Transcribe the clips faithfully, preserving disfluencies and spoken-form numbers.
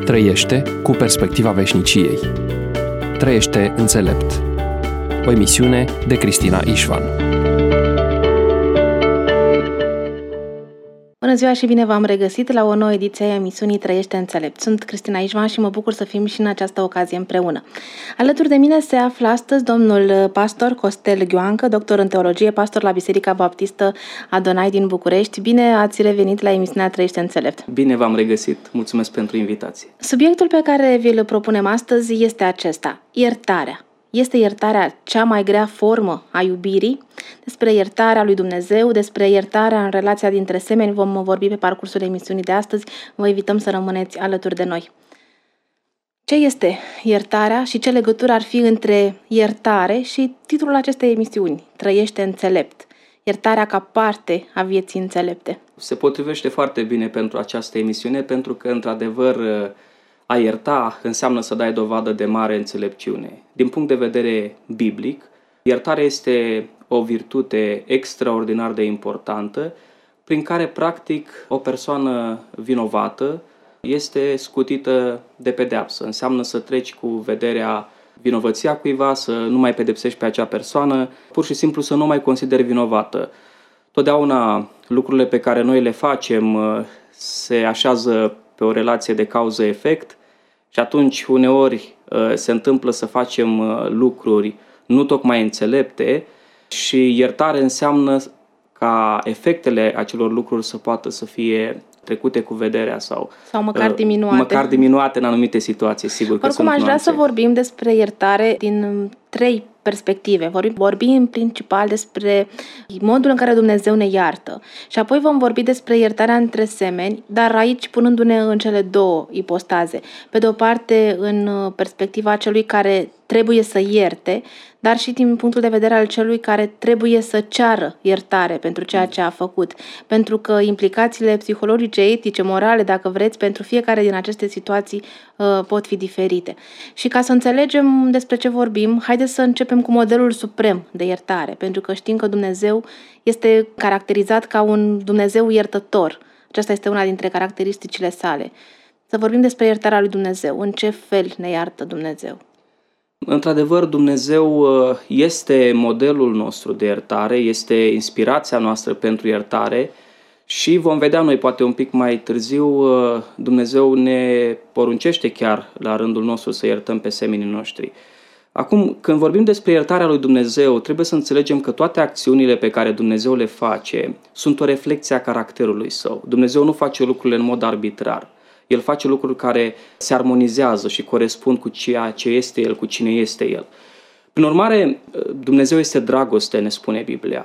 Trăiește cu perspectiva veșniciei. Trăiește înțelept. O emisiune de Cristina Ișvan. Bună ziua și bine v-am regăsit la o nouă ediție a emisiunii Trăiește înțelept. Sunt Cristina Ișvan și mă bucur să fim și în această ocazie împreună. Alături de mine se află astăzi domnul pastor Costel Gheoancă, doctor în teologie, pastor la Biserica Baptistă Adonai din București. Bine ați revenit la emisiunea Trăiește înțelept. Bine v-am regăsit. Mulțumesc pentru invitație. Subiectul pe care vi-l propunem astăzi este acesta: iertarea. Este iertarea cea mai grea formă a iubirii? Despre iertarea lui Dumnezeu, despre iertarea în relația dintre semeni vom vorbi pe parcursul emisiunii de astăzi. Vă invităm să rămâneți alături de noi. Ce este iertarea și ce legătură ar fi între iertare și titlul acestei emisiuni, Trăiește înțelept? Iertarea ca parte a vieții înțelepte. Se potrivește foarte bine pentru această emisiune, pentru că, într-adevăr, a ierta înseamnă să dai dovadă de mare înțelepciune. Din punct de vedere biblic, iertarea este o virtute extraordinar de importantă, prin care, practic, o persoană vinovată este scutită de pedeapsă. Înseamnă să treci cu vederea vinovăția cuiva, să nu mai pedepsești pe acea persoană, pur și simplu să nu mai consideri vinovată. Totdeauna lucrurile pe care noi le facem se așează pe o relație de cauză-efect și atunci uneori se întâmplă să facem lucruri nu tocmai înțelepte și iertare înseamnă ca efectele acelor lucruri să poată să fie trecute cu vederea sau, sau măcar diminuate. Măcar diminuate în anumite situații, sigur că Oricum, sunt aș vrea nuanțe. să vorbim despre iertare din trei perspective. Vorbim, vorbim în principal despre modul în care Dumnezeu ne iartă și apoi vom vorbi despre iertarea între semeni, dar aici punându-ne în cele două ipostaze. Pe de o parte, în perspectiva celui care trebuie să ierte, dar și din punctul de vedere al celui care trebuie să ceară iertare pentru ceea ce a făcut. Pentru că implicațiile psihologice, etice, morale, dacă vreți, pentru fiecare din aceste situații uh, pot fi diferite. Și ca să înțelegem despre ce vorbim, haideți să începem cu modelul suprem de iertare, pentru că știm că Dumnezeu este caracterizat ca un Dumnezeu iertător. Aceasta este una dintre caracteristicile sale. Să vorbim despre iertarea lui Dumnezeu. În ce fel ne iartă Dumnezeu? Într-adevăr, Dumnezeu este modelul nostru de iertare, este inspirația noastră pentru iertare și vom vedea noi poate un pic mai târziu, Dumnezeu ne poruncește chiar la rândul nostru să iertăm pe semenii noștri. Acum, când vorbim despre iertarea lui Dumnezeu, trebuie să înțelegem că toate acțiunile pe care Dumnezeu le face sunt o reflecție a caracterului Său. Dumnezeu nu face lucrurile în mod arbitrar. El face lucruri care se armonizează și corespund cu ceea ce este El, cu cine este El. Prin urmare, Dumnezeu este dragoste, ne spune Biblia.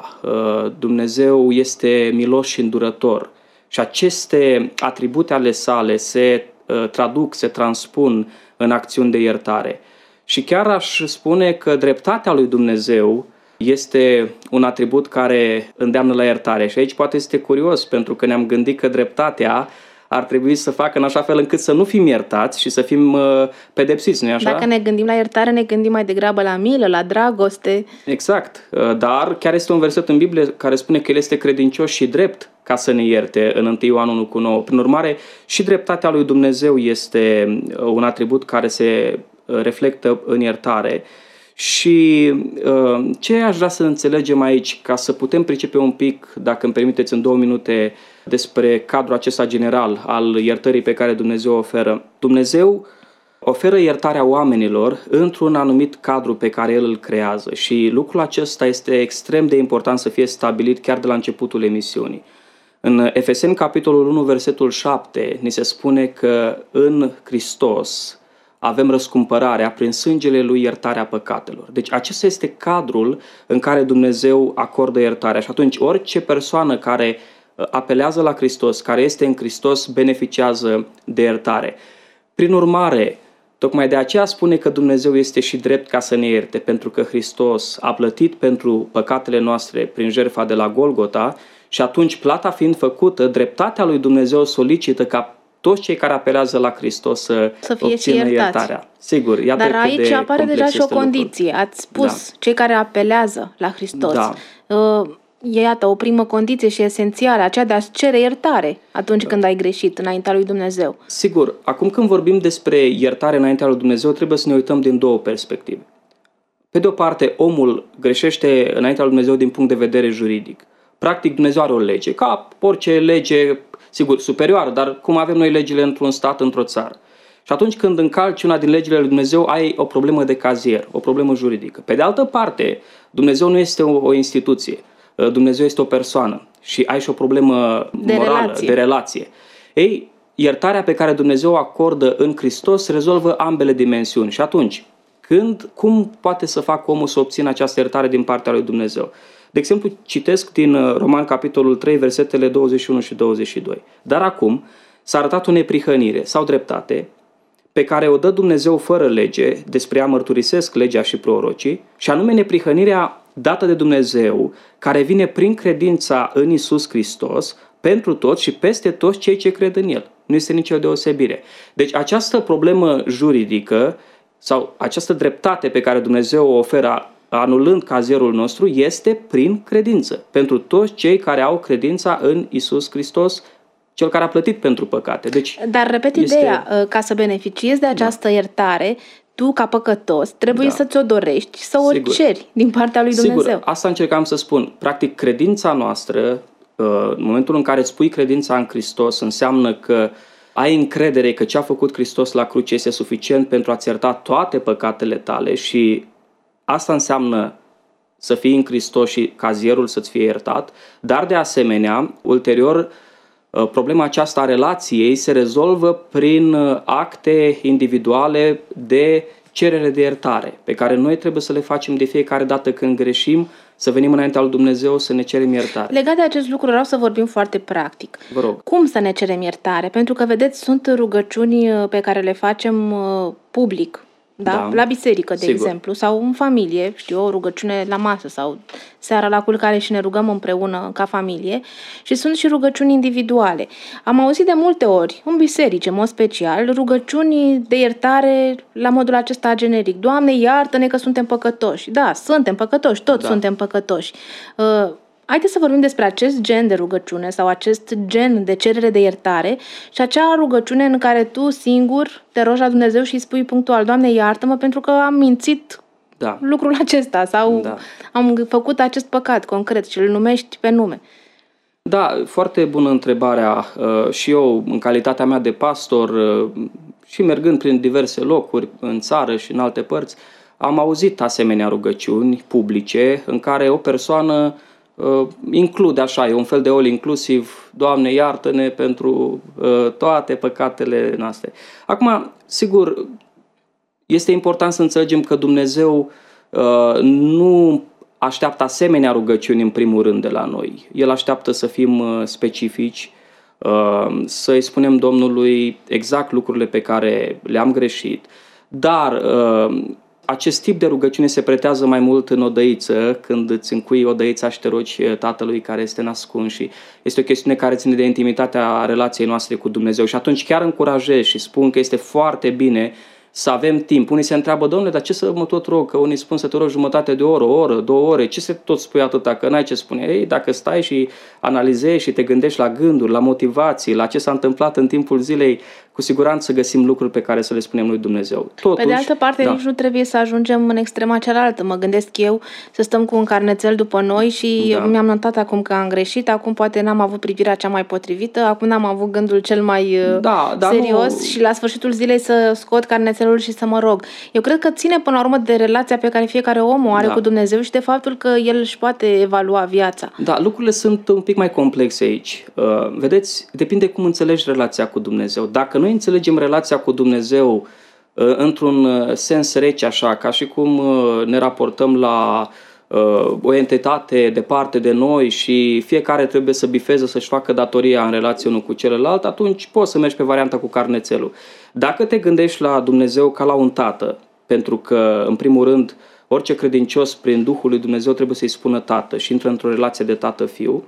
Dumnezeu este milos și îndurător. Și aceste atribute ale sale se traduc, se transpun în acțiuni de iertare. Și chiar aș spune că dreptatea lui Dumnezeu este un atribut care îndeamnă la iertare. Și aici poate este curios, pentru că ne-am gândit că dreptatea ar trebui să facă în așa fel încât să nu fim iertați și să fim uh, pedepsiți, nu-i așa? Dacă ne gândim la iertare, ne gândim mai degrabă la milă, la dragoste. Exact, uh, dar chiar este un verset în Biblie care spune că El este credincios și drept ca să ne ierte în întâi Ioan unu cu nouă. Prin urmare, și dreptatea lui Dumnezeu este un atribut care se reflectă în iertare. Și uh, ce aș vrea să înțelegem aici, ca să putem pricepe un pic, dacă îmi permiteți în două minute, despre cadrul acesta general al iertării pe care Dumnezeu o oferă. Dumnezeu oferă iertarea oamenilor într-un anumit cadru pe care El îl creează și lucrul acesta este extrem de important să fie stabilit chiar de la începutul emisiunii. În Efeseni, capitolul unu, versetul șapte, ni se spune că în Hristos avem răscumpărarea prin sângele Lui, iertarea păcatelor. Deci acesta este cadrul în care Dumnezeu acordă iertarea și atunci orice persoană care apelează la Hristos, care este în Hristos, beneficiază de iertare. Prin urmare, tocmai de aceea spune că Dumnezeu este și drept ca să ne ierte, pentru că Hristos a plătit pentru păcatele noastre prin jertfa de la Golgota și atunci, plata fiind făcută, dreptatea lui Dumnezeu solicită ca toți cei care apelează la Hristos să, să fie obțină și iertarea. Sigur, iată. Dar aici de apare deja și o condiție. lucrul. Ați spus, da, cei care apelează la Hristos. Da. Uh, e, iată, o primă condiție și esențială, aceea de a-ți cere iertare atunci când ai greșit înaintea lui Dumnezeu. Sigur, acum când vorbim despre iertare înaintea lui Dumnezeu, trebuie să ne uităm din două perspective. Pe de o parte, omul greșește înaintea lui Dumnezeu din punct de vedere juridic. Practic, Dumnezeu are o lege, ca orice lege, sigur, superioară, dar cum avem noi legile într-un stat, într-o țară. Și atunci când încalci una din legile lui Dumnezeu, ai o problemă de cazier, o problemă juridică. Pe de altă parte, Dumnezeu nu este o, o instituție, Dumnezeu este o persoană și ai și o problemă de morală, relație. de relație. Ei, iertarea pe care Dumnezeu o acordă în Hristos rezolvă ambele dimensiuni. Și atunci, când, cum poate să facă omul să obțină această iertare din partea lui Dumnezeu? De exemplu, citesc din Roman, capitolul trei, versetele douăzeci și unu și douăzeci și doi. Dar acum s-a arătat o neprihănire sau dreptate pe care o dă Dumnezeu fără lege, despre ea mărturisesc legea și prorocii, și anume neprihănirea dată de Dumnezeu, care vine prin credința în Iisus Hristos, pentru toți și peste toți cei ce cred în El. Nu este nicio deosebire. Deci această problemă juridică sau această dreptate pe care Dumnezeu o oferă anulând cazierul nostru este prin credință. Pentru toți cei care au credința în Iisus Hristos, Cel care a plătit pentru păcate. Deci, Dar repet este... ideea, ca să beneficiezi de această da. iertare, tu ca păcătos trebuie da. să ți-o dorești, să o Sigur. ceri din partea lui Dumnezeu. Sigur, asta încercam să spun. Practic, credința noastră, în momentul în care îți pui credința în Hristos, înseamnă că ai încredere că ce a făcut Hristos la cruce este suficient pentru a-ți ierta toate păcatele tale și asta înseamnă să fii în Hristos și cazierul să-ți fie iertat, dar de asemenea, ulterior, problema aceasta a relației se rezolvă prin acte individuale de cerere de iertare, pe care noi trebuie să le facem de fiecare dată când greșim, să venim înaintea lui Dumnezeu să ne cerem iertare. Legat de acest lucru, vreau să vorbim foarte practic. Vă rog. Cum să ne cerem iertare? Pentru că, vedeți, sunt rugăciuni pe care le facem public. Da? Da. La biserică, de Sigur. exemplu, sau în familie, știu, o rugăciune la masă sau seara la culcare și ne rugăm împreună ca familie, și sunt și rugăciuni individuale. Am auzit de multe ori, în biserici, în mod special, rugăciuni de iertare la modul acesta generic. Doamne, iartă-ne că suntem păcătoși. Da, suntem păcătoși, toți da. suntem păcătoși. Uh, Haideți să vorbim despre acest gen de rugăciune sau acest gen de cerere de iertare și acea rugăciune în care tu singur te rogi la Dumnezeu și îi spui punctual: Doamne, iartă-mă pentru că am mințit da. lucrul acesta sau da. am făcut acest păcat concret și îl numești pe nume. Da, foarte bună întrebarea. Și eu, în calitatea mea de pastor și mergând prin diverse locuri în țară și în alte părți, am auzit asemenea rugăciuni publice în care o persoană Uh, include așa, e un fel de all inclusiv: Doamne, iartă-ne pentru uh, toate păcatele noastre. Acum, sigur, este important să înțelegem că Dumnezeu uh, nu așteaptă asemenea rugăciuni în primul rând de la noi. El așteaptă să fim uh, specifici, uh, să-i spunem Domnului exact lucrurile pe care le-am greșit, dar uh, acest tip de rugăciune se pretează mai mult în odăiță, când îți încui odăița și te rogi Tatălui care este nascuns, și este o chestiune care ține de intimitatea relației noastre cu Dumnezeu. Și atunci chiar încurajez și spun că este foarte bine să avem timp. Unii se întreabă: Domnule, dar ce să mă tot rog? Că unii spun să te rogi jumătate de oră, o oră, două ore. Ce să tot spui atâta? Că n-ai ce spune. Ei, dacă stai și analizezi și te gândești la gânduri, la motivații, la ce s-a întâmplat în timpul zilei, cu siguranță găsim lucruri pe care să le spunem lui Dumnezeu. Totuși, pe de altă parte, da. nici nu trebuie să ajungem în extrema cealaltă. Mă gândesc eu să stăm cu un carnețel după noi și da. mi-am notat acum că am greșit, acum poate n-am avut privirea cea mai potrivită, acum n-am avut gândul cel mai da, serios nu... și la sfârșitul zilei să scot carnețelul și să mă rog. Eu cred că ține până la urmă de relația pe care fiecare om o are da. cu Dumnezeu și de faptul că el își poate evalua viața. Da, lucrurile sunt un pic mai complexe aici. Uh, vedeți, depinde cum înțelegi relația cu Dumnezeu. Dacă noi înțelegem relația cu Dumnezeu uh, într-un sens rece, așa, ca și cum uh, ne raportăm la uh, o entitate departe de noi și fiecare trebuie să bifeze, să-și facă datoria în relație unul cu celălalt, atunci poți să mergi pe varianta cu carnețelul. Dacă te gândești la Dumnezeu ca la un tată, pentru că, în primul rând, orice credincios prin Duhul lui Dumnezeu trebuie să-i spună tată și intră într-o relație de tată-fiu,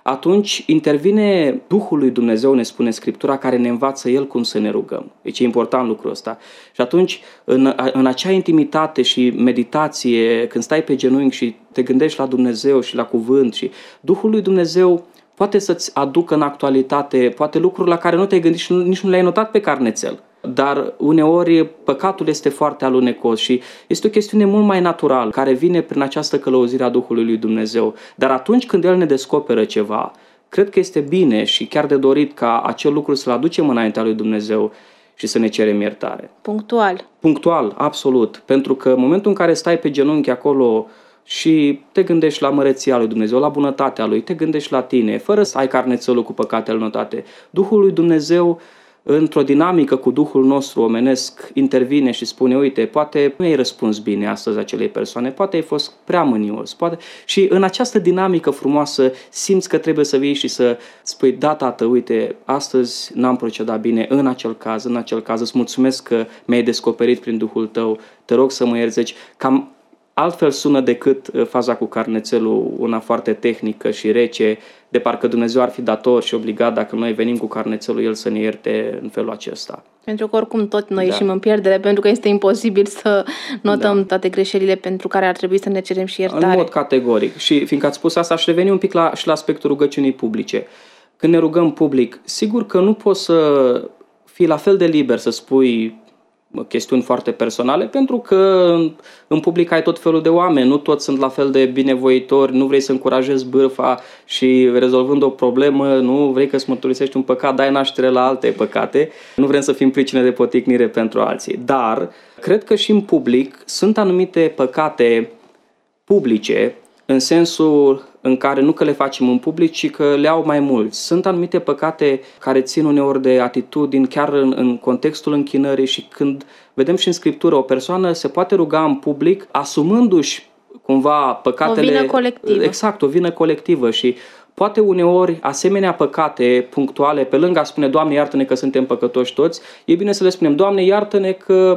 atunci intervine Duhul lui Dumnezeu, ne spune Scriptura, care ne învață El cum să ne rugăm. Deci e important lucrul ăsta. Și atunci, în, în acea intimitate și meditație, când stai pe genunchi și te gândești la Dumnezeu și la cuvânt, și Duhul lui Dumnezeu poate să-ți aducă în actualitate poate lucruri la care nu te-ai gândit și nici nu le-ai notat pe carnețel. Dar uneori păcatul este foarte alunecos și este o chestiune mult mai naturală, care vine prin această călăuzire a Duhului lui Dumnezeu. Dar atunci când El ne descoperă ceva, cred că este bine și chiar de dorit ca acel lucru să-l aducem înaintea lui Dumnezeu și să ne cerem iertare. Punctual. Punctual, absolut. Pentru că în momentul în care stai pe genunchi acolo și te gândești la măreția lui Dumnezeu, la bunătatea Lui, te gândești la tine, fără să ai carnețelul cu păcatele notate, Duhul lui Dumnezeu, într-o dinamică cu Duhul nostru omenesc, intervine și spune, uite, poate nu ai răspuns bine astăzi acelei persoane, poate ai fost prea mânios, poate... și în această dinamică frumoasă simți că trebuie să vii și să spui, da, tată, uite, astăzi n-am procedat bine în acel caz, în acel caz, îți mulțumesc că mi-ai descoperit prin Duhul tău, te rog să mă ierți. Deci, cam altfel sună decât faza cu carnețelul, una foarte tehnică și rece, de parcă Dumnezeu ar fi dator și obligat, dacă noi venim cu carnețelul, El să ne ierte în felul acesta. Pentru că oricum tot noi Da. ieșim în pierdere, pentru că este imposibil să notăm Da. toate greșelile pentru care ar trebui să ne cerem și iertare. În mod categoric. Și fiindcă ați spus asta, aș reveni un pic la, și la aspectul rugăciunii publice. Când ne rugăm public, sigur că nu poți să fii la fel de liber să spui chestiuni foarte personale, pentru că în public ai tot felul de oameni, nu toți sunt la fel de binevoitori, nu vrei să încurajezi bârfa și rezolvând o problemă, nu vrei că îți mărturisești un păcat, dai naștere la alte păcate, nu vrem să fim pricine de poticnire pentru alții. Dar cred că și în public sunt anumite păcate publice, în sensul în care nu că le facem în public, ci că le au mai mulți. Sunt anumite păcate care țin uneori de atitudini, chiar în, în contextul închinării, și când vedem și în Scriptură, o persoană se poate ruga în public asumându-și cumva păcatele... O vină colectivă. Exact, o vină colectivă și poate uneori asemenea păcate punctuale, pe lângă a spune, Doamne, iartă-ne că suntem păcătoși toți, e bine să le spunem, Doamne, iartă-ne că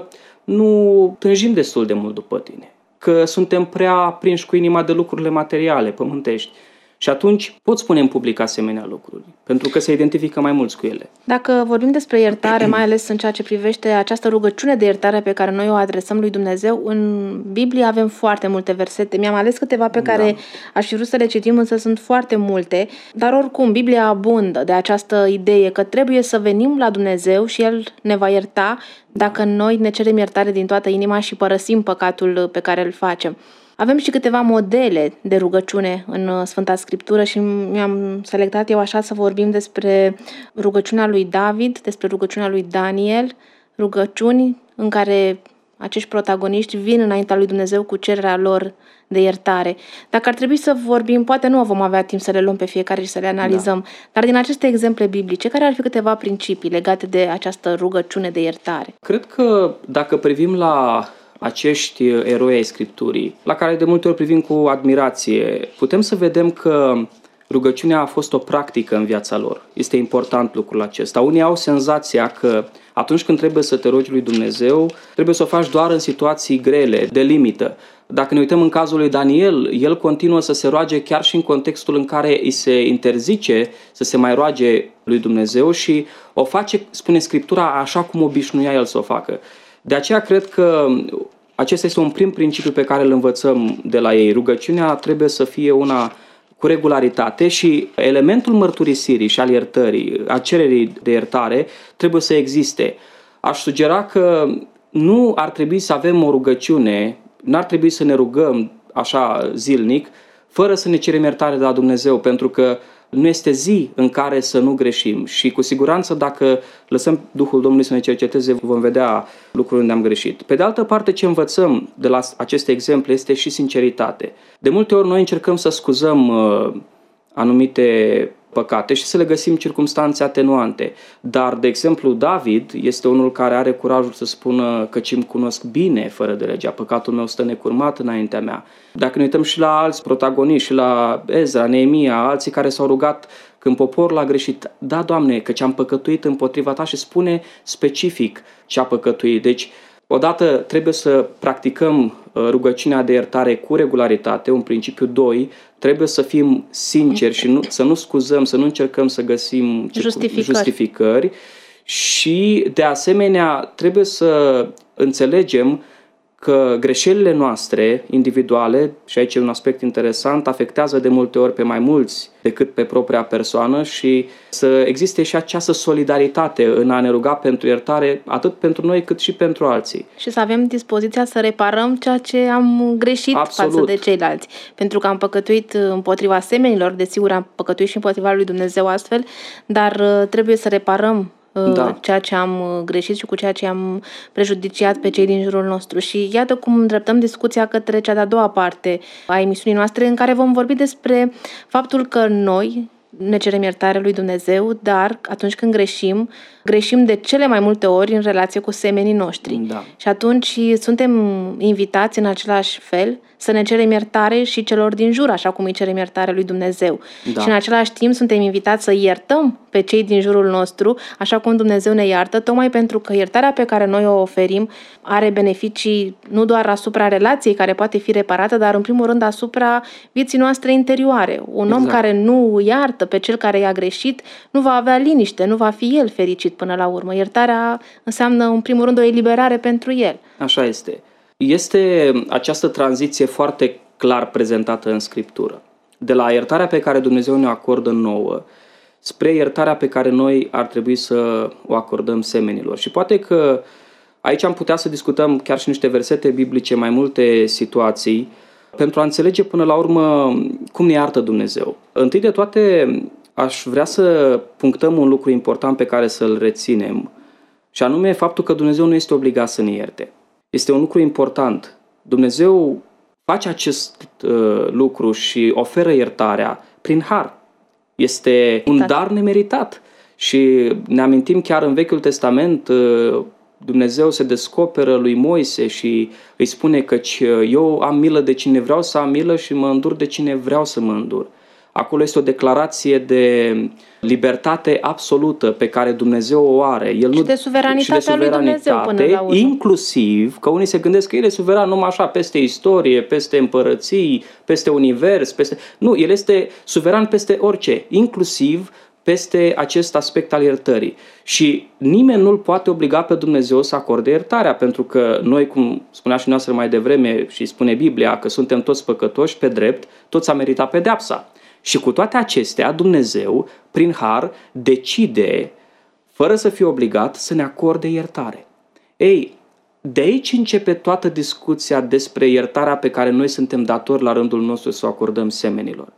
nu tânjim destul de mult după Tine, că suntem prea prinși cu inima de lucrurile materiale, pământești. Și atunci pot spune în public asemenea lucruri, pentru că se identifică mai mulți cu ele. Dacă vorbim despre iertare, mai ales în ceea ce privește această rugăciune de iertare pe care noi o adresăm lui Dumnezeu, în Biblie avem foarte multe versete. Mi-am ales câteva pe care da. aș fi vrut să le citim, însă sunt foarte multe. Dar oricum, Biblia abundă de această idee că trebuie să venim la Dumnezeu și El ne va ierta dacă noi ne cerem iertare din toată inima și părăsim păcatul pe care îl facem. Avem și câteva modele de rugăciune în Sfânta Scriptură și mi-am selectat eu așa să vorbim despre rugăciunea lui David, despre rugăciunea lui Daniel, rugăciuni în care acești protagoniști vin înaintea lui Dumnezeu cu cererea lor de iertare. Dacă ar trebui să vorbim, poate nu vom avea timp să le luăm pe fiecare și să le analizăm, da. dar din aceste exemple biblice, care ar fi câteva principii legate de această rugăciune de iertare? Cred că dacă privim la acești eroi ai Scripturii, la care de multe ori privim cu admirație, putem să vedem că rugăciunea a fost o practică în viața lor. Este important lucrul acesta. Unii au senzația că atunci când trebuie să te rogi lui Dumnezeu, trebuie să o faci doar în situații grele, de limită. Dacă ne uităm în cazul lui Daniel, el continuă să se roage chiar și în contextul în care îi se interzice să se mai roage lui Dumnezeu și o face, spune Scriptura, așa cum obișnuia el să o facă. De aceea cred că acesta este un prim principiu pe care îl învățăm de la ei. Rugăciunea trebuie să fie una cu regularitate și elementul mărturisirii și al iertării, a cererii de iertare, trebuie să existe. Aș sugera că nu ar trebui să avem o rugăciune, n-ar trebui să ne rugăm așa zilnic, fără să ne cerem iertare de la Dumnezeu, pentru că nu este zi în care să nu greșim și cu siguranță dacă lăsăm Duhul Domnului să ne cerceteze, vom vedea lucruri unde am greșit. Pe de altă parte, ce învățăm de la aceste exemple este și sinceritate. De multe ori noi încercăm să scuzăm uh, anumite păcate și să le găsim circumstanțe atenuante. Dar, de exemplu, David este unul care are curajul să spună că ce-mi cunosc bine fără de legea, păcatul meu stă necurmat înaintea mea. Dacă ne uităm și la alți protagoniști, și la Ezra, Neemia, alții care s-au rugat când poporul a greșit, da, Doamne, că ce-am păcătuit împotriva Ta, și spune specific ce a păcătuit. Deci, odată trebuie să practicăm rugăciunea de iertare cu regularitate, un principiu. Doi, trebuie să fim sinceri și nu, să nu scuzăm, să nu încercăm să găsim justificări. justificări și, de asemenea, trebuie să înțelegem că greșelile noastre individuale, și aici e un aspect interesant, afectează de multe ori pe mai mulți decât pe propria persoană și să existe și această solidaritate în a ne ruga pentru iertare, atât pentru noi cât și pentru alții. Și să avem dispoziția să reparăm ceea ce am greșit Absolut. față de ceilalți. Pentru că am păcătuit împotriva semenilor, desigur am păcătuit și împotriva lui Dumnezeu astfel, dar trebuie să reparăm Da. ceea ce am greșit și cu ceea ce am prejudiciat pe cei din jurul nostru. Și iată cum îndreptăm discuția către cea de-a doua parte a emisiunii noastre, în care vom vorbi despre faptul că noi ne cerem iertarea lui Dumnezeu, dar atunci când greșim, greșim de cele mai multe ori în relație cu semenii noștri. Da. Și atunci suntem invitați în același fel să ne cerem iertare și celor din jur, așa cum îi cerem iertare lui Dumnezeu. Da. Și în același timp suntem invitați să iertăm pe cei din jurul nostru, așa cum Dumnezeu ne iartă, tocmai pentru că iertarea pe care noi o oferim are beneficii nu doar asupra relației care poate fi reparată, dar în primul rând asupra vieții noastre interioare. Un om Exact. care nu iartă pe cel care i-a greșit nu va avea liniște, nu va fi el fericit până la urmă. Iertarea înseamnă în primul rând o eliberare pentru el. Așa este. Este această tranziție foarte clar prezentată în Scriptură. De la iertarea pe care Dumnezeu ne acordă nouă, spre iertarea pe care noi ar trebui să o acordăm semenilor. Și poate că aici am putea să discutăm chiar și niște versete biblice, mai multe situații, pentru a înțelege până la urmă cum ne iartă Dumnezeu. Întâi de toate, aș vrea să punctăm un lucru important pe care să-l reținem, și anume faptul că Dumnezeu nu este obligat să ne ierte. Este un lucru important. Dumnezeu face acest uh, lucru și oferă iertarea prin har. Este un da. dar nemeritat. Și ne amintim chiar în Vechiul Testament, uh, Dumnezeu se descoperă lui Moise și îi spune că eu am milă de cine vreau să am milă și mă îndur de cine vreau să mă îndur. Acolo este o declarație de libertate absolută pe care Dumnezeu o are. El și nu, de suveranitatea și de lui Dumnezeu până la urmă. Inclusiv că unii se gândesc că El e suveran numai așa peste istorie, peste împărății, peste univers, peste... Nu, El este suveran peste orice, inclusiv peste acest aspect al iertării. Și nimeni nu-L poate obliga pe Dumnezeu să acorde iertarea, pentru că noi, cum spunea și noastră mai devreme și spune Biblia, că suntem toți păcătoși pe drept, toți am meritat pedeapsa. Și cu toate acestea, Dumnezeu, prin har, decide, fără să fie obligat, să ne acorde iertare. Ei, de aici începe toată discuția despre iertarea pe care noi suntem datori la rândul nostru să o acordăm semenilor.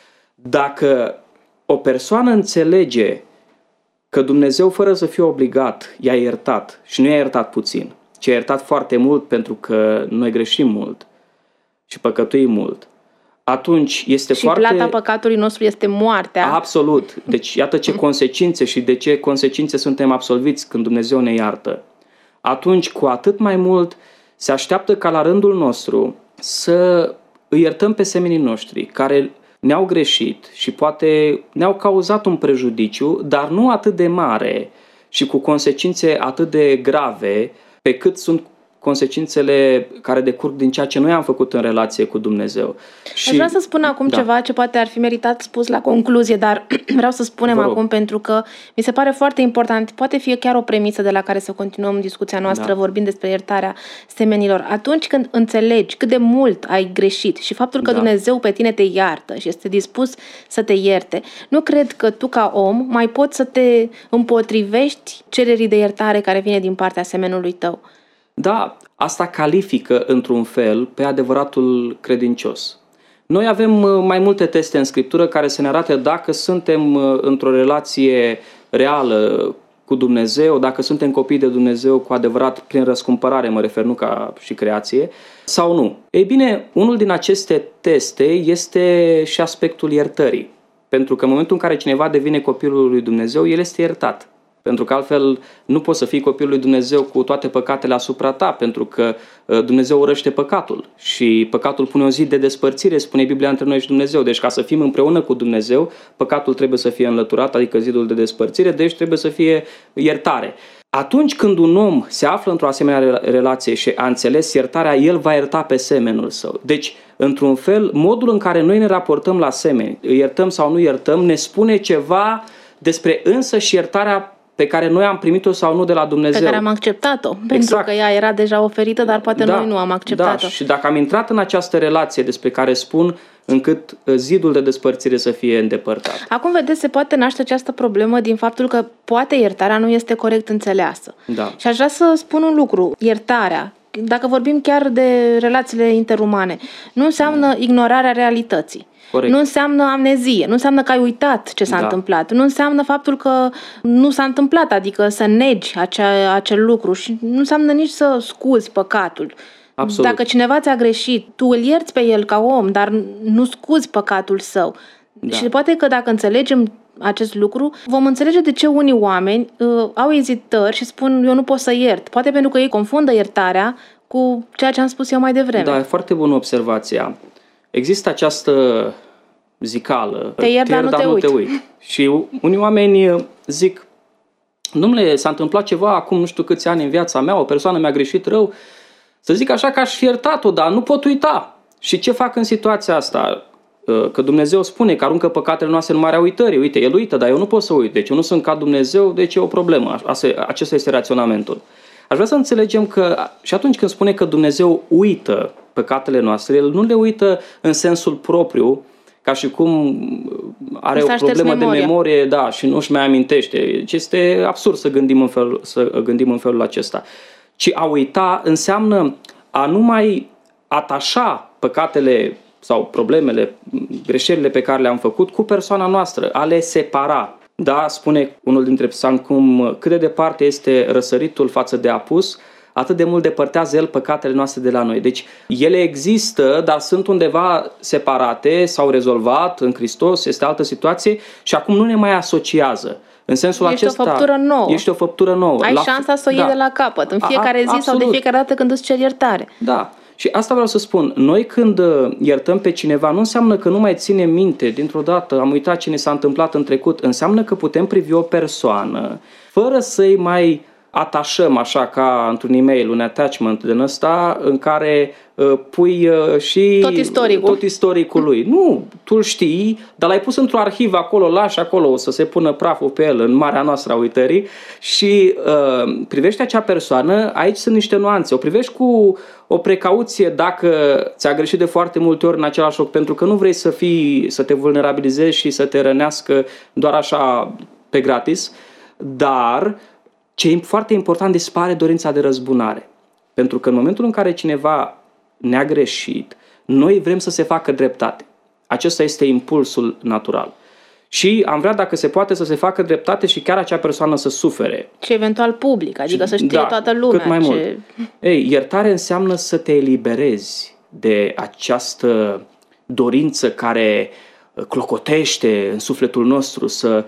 Dacă o persoană înțelege că Dumnezeu, fără să fie obligat, i-a iertat și nu i-a iertat puțin, ci a iertat foarte mult pentru că noi greșim mult și păcătuim mult, atunci este și foarte... plata păcatului nostru este moartea. Absolut. Deci iată ce consecințe și de ce consecințe suntem absolviți când Dumnezeu ne iartă. Atunci, cu atât mai mult, se așteaptă ca la rândul nostru să îi iertăm pe semenii noștri care ne-au greșit și poate ne-au cauzat un prejudiciu, dar nu atât de mare și cu consecințe atât de grave pe cât sunt consecințele care decurg din ceea ce noi am făcut în relație cu Dumnezeu. Și... Aș vrea să spun acum da. ceva ce poate ar fi meritat spus la concluzie, dar vreau să spunem acum pentru că mi se pare foarte important, poate fi chiar o premisă de la care să continuăm discuția noastră da. vorbind despre iertarea semenilor. Atunci când înțelegi cât de mult ai greșit și faptul că da. Dumnezeu pe tine te iartă și este dispus să te ierte, nu cred că tu ca om mai poți să te împotrivești cererii de iertare care vine din partea semenului tău. Da, asta califică într-un fel pe adevăratul credincios. Noi avem mai multe teste în Scriptură care să ne arate dacă suntem într-o relație reală cu Dumnezeu, dacă suntem copii de Dumnezeu cu adevărat prin răscumpărare, mă refer, nu ca și creație, sau nu. Ei bine, unul din aceste teste este și aspectul iertării. Pentru că în momentul în care cineva devine copilul lui Dumnezeu, el este iertat. Pentru că altfel nu poți să fii copilul lui Dumnezeu cu toate păcatele asupra ta, pentru că Dumnezeu urăște păcatul și păcatul pune o zi de despărțire, spune Biblia, între noi și Dumnezeu. Deci ca să fim împreună cu Dumnezeu, păcatul trebuie să fie înlăturat, adică zidul de despărțire, deci trebuie să fie iertare. atunci când un om se află într-o asemenea relație și a înțeles iertarea, el va ierta pe semenul său. Deci, într-un fel, modul în care noi ne raportăm la semeni, iertăm sau nu iertăm, ne spune ceva despre însăși iertarea pe care noi am primit-o sau nu de la Dumnezeu. Pe care am acceptat-o, exact. Pentru că ea era deja oferită, dar poate da, noi nu am acceptat-o. Da, și dacă am intrat în această relație despre care spun încât zidul de despărțire să fie îndepărtat. Acum, vedeți, se poate naște această problemă din faptul că poate iertarea nu este corect înțeleasă. Da. Și aș vrea să spun un lucru. Iertarea, dacă vorbim chiar de relațiile interumane, nu înseamnă ignorarea realității. Corect. Nu înseamnă amnezie, nu înseamnă că ai uitat ce s-a da. întâmplat, nu înseamnă faptul că nu s-a întâmplat, adică să negi acea, acel lucru și nu înseamnă nici să scuzi păcatul. Absolut. Dacă cineva ți-a greșit, tu îl ierți pe el ca om, dar nu scuzi păcatul său. Da. Și poate că dacă înțelegem acest lucru, vom înțelege de ce unii oameni uh, au ezitări și spun eu nu pot să iert. Poate pentru că ei confundă iertarea cu ceea ce am spus eu mai devreme. Da, e foarte bună observația. Există această zicală, te iert, dar nu te, uit. te uit. Și unii oameni zic, dom'le, s-a întâmplat ceva acum nu știu câți ani în viața mea, o persoană mi-a greșit rău, să zic așa că aș fi iertat-o, dar nu pot uita. Și ce fac în situația asta? Că Dumnezeu spune că aruncă păcatele noastre în marea uitării. Uite, El uită, dar eu nu pot să uit. Deci eu nu sunt ca Dumnezeu, deci e o problemă. Acesta este raționamentul. Aș vrea să înțelegem că și atunci când spune că Dumnezeu uită păcatele noastre, El nu le uită în sensul propriu, ca și cum are o problemă de memorie, da, și nu își mai amintește. Deci este absurd să gândim în felul, să gândim în felul acesta. Ci a uita înseamnă a nu mai atașa păcatele sau problemele, greșelile pe care le-am făcut cu persoana noastră, a le separa. Da, spune unul dintre psalmi cum cât de departe este răsăritul față de apus, atât de mult depărtează El păcatele noastre de la noi. Deci ele există, dar sunt undeva separate, s-au rezolvat în Hristos, este altă situație și acum nu ne mai asociază. În sensul ești acesta, o făptură nouă. Ești o făptură nouă. Ai la șansa să o iei da. de la capăt, în fiecare zi a, sau de fiecare dată când îți ceri iertare. Da. Și asta vreau să spun. Noi când iertăm pe cineva, nu înseamnă că nu mai ținem minte dintr-o dată, am uitat ce ne s-a întâmplat în trecut. Înseamnă că putem privi o persoană fără să-i mai atașăm așa ca într-un e-mail, un attachment din ăsta în care uh, pui uh, și tot istoricul. tot istoricul lui. Nu, tu îl știi, dar l-ai pus într-o arhivă acolo, lași acolo, o să se pună praful pe el în marea noastră a uitării și uh, privești acea persoană, aici sunt niște nuanțe. O privești cu o precauție dacă ți-a greșit de foarte multe ori în același loc, pentru că nu vrei să fii, să te vulnerabilizezi și să te rănească doar așa pe gratis, dar ce e foarte important, dispare dorința de răzbunare. Pentru că în momentul în care cineva ne-a greșit, noi vrem să se facă dreptate. Acesta este impulsul natural. Și am vrea, dacă se poate, să se facă dreptate și chiar acea persoană să sufere. Și eventual public, adică și, să știe da, toată lumea. Cât mai ce... mult. Ei, iertare înseamnă să te eliberezi de această dorință care clocotește în sufletul nostru, să,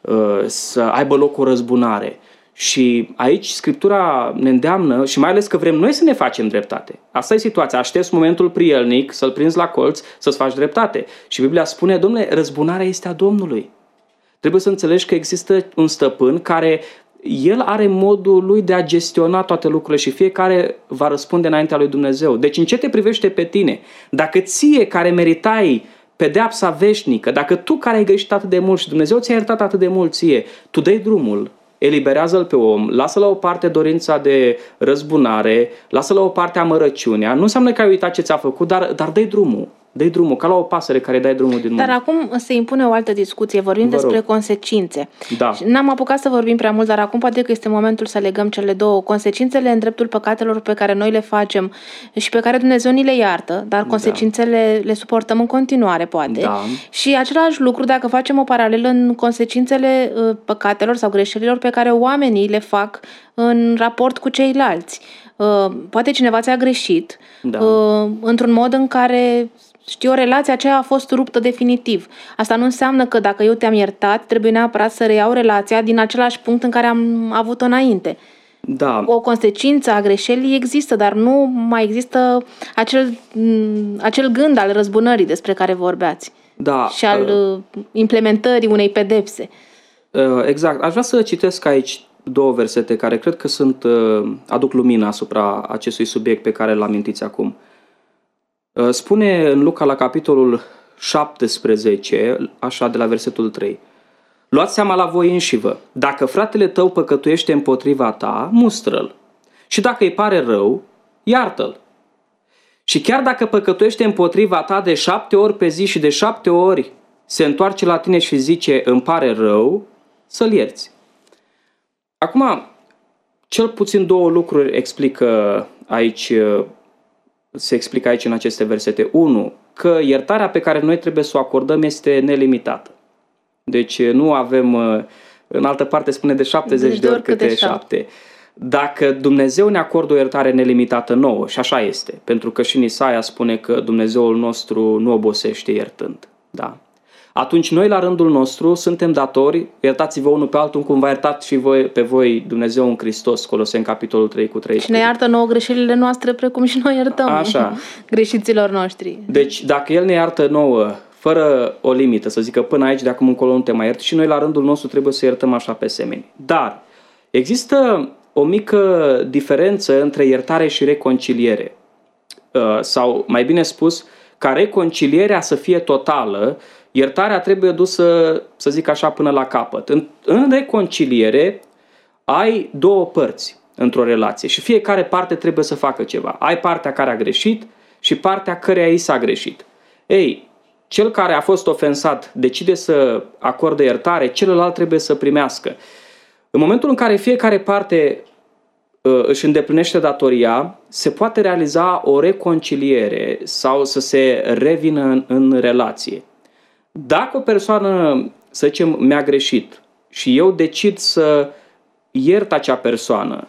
să aibă loc o răzbunare. Și aici Scriptura ne îndeamnă, și mai ales că vrem noi să ne facem dreptate. Asta e situația. Aștepți momentul prielnic, să-l prinzi la colț, să-ți faci dreptate. Și Biblia spune, dom'le, răzbunarea este a Domnului. Trebuie să înțelegi că există un stăpân care el are modul lui de a gestiona toate lucrurile și fiecare va răspunde înaintea lui Dumnezeu. Deci în ce te privește pe tine? Dacă ție care meritai pedeapsa veșnică, dacă tu care ai greșit atât de mult și Dumnezeu ți-a iertat atât de mult ție, tu dai drumul, eliberează-l pe om, lasă la o parte dorința de răzbunare, lasă la o parte amărăciunea. Nu înseamnă că ai uitat ce ți-a făcut, dar, dar dă-i drumul. Dă-i drumul, ca la o pasăre care dai drumul din mână. Dar acum se impune o altă discuție. Vorbim Vă despre rog. consecințe. Da. N-am apucat să vorbim prea mult, dar acum poate că este momentul să legăm cele două. Consecințele în dreptul păcatelor pe care noi le facem și pe care Dumnezeu ni le iartă, dar consecințele da. le suportăm în continuare, poate. Da. Și același lucru dacă facem o paralelă în consecințele păcatelor sau greșelilor pe care oamenii le fac în raport cu ceilalți. Poate cineva ți-a greșit da. într-un mod în care, știu, relația aceea a fost ruptă definitiv. Asta nu înseamnă că dacă eu te-am iertat, trebuie neapărat să reiau relația din același punct în care am avut-o înainte. Da. O consecință a greșelii există, dar nu mai există acel, acel gând al răzbunării despre care vorbeați. Da. Și al uh, implementării unei pedepse. Uh, exact. Aș vrea să citesc aici două versete care cred că sunt, aduc lumină asupra acestui subiect pe care îl amintiți acum. Spune în Luca la capitolul șaptesprezece, așa de la versetul trei. Luați seama la voi înșivă. Dacă fratele tău păcătuiește împotriva ta, mustră-l. Și dacă îi pare rău, iartă-l. Și chiar dacă păcătuiește împotriva ta de șapte ori pe zi și de șapte ori se întoarce la tine și zice îmi pare rău, să-l ierți. Acum, cel puțin două lucruri explică aici, se explică aici în aceste versete. Unu, că iertarea pe care noi trebuie să o acordăm este nelimitată. Deci nu avem, în altă parte spune de șaptezeci de ori câte șapte. Dacă Dumnezeu ne acordă o iertare nelimitată nouă, și așa este, pentru că și în Isaia spune că Dumnezeul nostru nu obosește iertând, da? Atunci noi la rândul nostru suntem datori, iertați-vă unul pe altul cum v-a iertat și voi, pe voi Dumnezeu în Hristos, Coloseni capitolul trei cu treisprezece. Și ne iartă nouă greșelile noastre precum și noi iertăm așa. greșiților noștri. Deci dacă El ne iartă nouă fără o limită, să zică până aici, de acum încolo nu te mai iert, și noi la rândul nostru trebuie să iertăm așa pe semeni. Dar există o mică diferență între iertare și reconciliere. Sau mai bine spus, ca reconcilierea să fie totală, iertarea trebuie dusă, să zic așa, până la capăt. În, în reconciliere ai două părți într-o relație și fiecare parte trebuie să facă ceva. Ai partea care a greșit și partea căreia i s-a greșit. Ei, cel care a fost ofensat decide să acorde iertare, celălalt trebuie să primească. În momentul în care fiecare parte uh, își îndeplinește datoria, se poate realiza o reconciliere sau să se revină în, în relație. Dacă o persoană, să zicem, mi-a greșit și eu decid să iert acea persoană,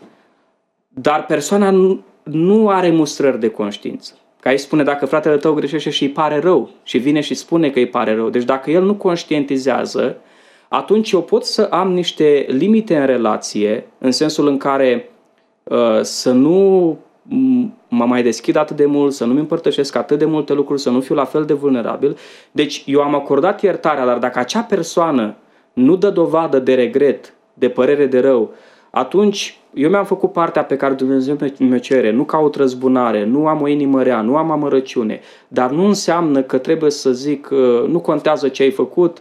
dar persoana nu, nu are mustrări de conștiință. Că aici spune, dacă fratele tău greșește și îi pare rău și vine și spune că îi pare rău, deci dacă el nu conștientizează, atunci eu pot să am niște limite în relație, în sensul în care uh, să nu mă mai deschid atât de mult, să nu-mi împărtășesc atât de multe lucruri, să nu fiu la fel de vulnerabil. Deci eu am acordat iertarea, dar dacă acea persoană nu dă dovadă de regret, de părere de rău, atunci eu mi-am făcut partea pe care Dumnezeu mi-o cere, nu caut răzbunare, nu am o inimă rea, nu am amărăciune, dar nu înseamnă că trebuie să zic, nu contează ce ai făcut,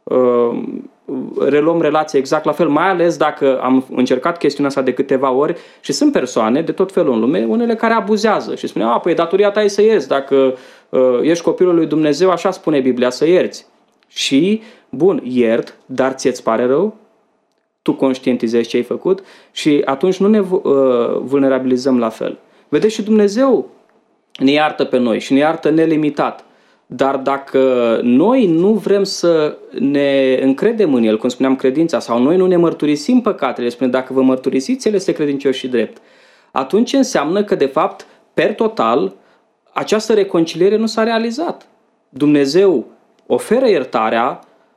reluăm relația exact la fel, mai ales dacă am încercat chestiunea asta de câteva ori și sunt persoane de tot felul în lume, unele care abuzează și spune, a, păi datoria ta e să ierți, dacă uh, ești copilul lui Dumnezeu, așa spune Biblia, să ierți. Și, bun, iert, dar ți-ți pare rău? Tu conștientizezi ce ai făcut și atunci nu ne uh, vulnerabilizăm la fel. Vedeți, și Dumnezeu ne iartă pe noi și ne iartă nelimitat. Dar dacă noi nu vrem să ne încredem în El, cum spuneam, credința, sau noi nu ne mărturisim păcatele, spune, dacă vă mărturisiți, El este credincios și drept, atunci înseamnă că, de fapt, per total, această reconciliere nu s-a realizat. Dumnezeu oferă iertarea,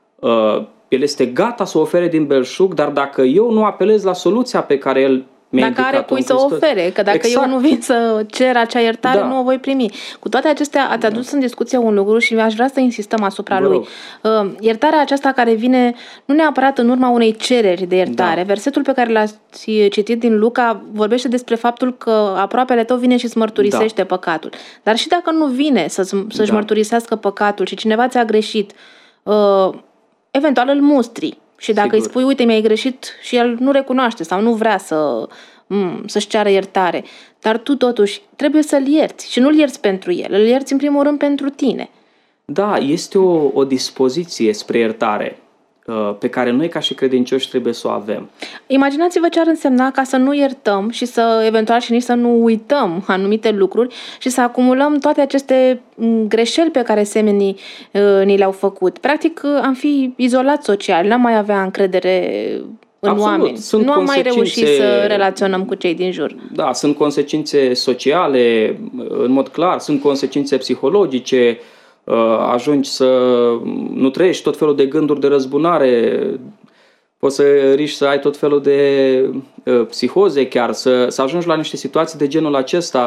El este gata să o ofere din belșug, dar dacă eu nu apelez la soluția pe care El mi-a dacă are cui să o ofere, că dacă exact. eu nu vin să cer acea iertare, da. nu o voi primi. Cu toate acestea, ați adus da. în discuție un lucru și aș vrea să insistăm asupra Bă, lui. Uh, iertarea aceasta care vine nu neapărat în urma unei cereri de iertare. Da. Versetul pe care l-ați citit din Luca vorbește despre faptul că aproapele tău vine și îți mărturisește da. păcatul. Dar și dacă nu vine să, să-și da. mărturisească păcatul și cineva ți-a greșit, uh, eventual îl mustri. Și dacă Sigur. îi spui, uite, mi-ai greșit și el nu recunoaște sau nu vrea să, să-și ceară iertare, dar tu totuși trebuie să-l ierți și nu-l ierți pentru el, îl ierți în primul rând pentru tine. Da, este o, o dispoziție spre iertare pe care noi ca și credincioși trebuie să o avem. Imaginați-vă ce ar însemna ca să nu iertăm și să eventual și nici să nu uităm anumite lucruri și să acumulăm toate aceste greșeli pe care semenii uh, ni le-au făcut. Practic am fi izolați social, n-am mai avea încredere în Absolut. oameni. Sunt nu am mai reușit să relaționăm cu cei din jur. Da, sunt consecințe sociale, în mod clar, sunt consecințe psihologice, ajungi să nu trăiești tot felul de gânduri de răzbunare, poți să riști să ai tot felul de uh, psihoze chiar, să, să ajungi la niște situații de genul acesta.